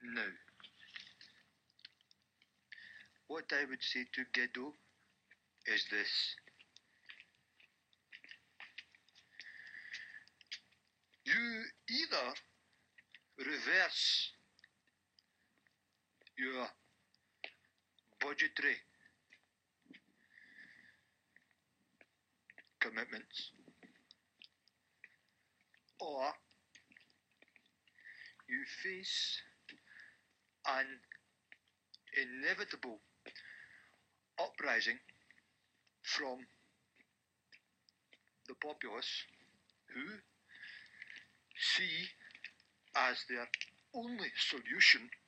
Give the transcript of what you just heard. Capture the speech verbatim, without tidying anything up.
Now, what I would say to Guido is this. You either reverse your budgetary commitments, or you face an inevitable uprising from the populace who see as their only solution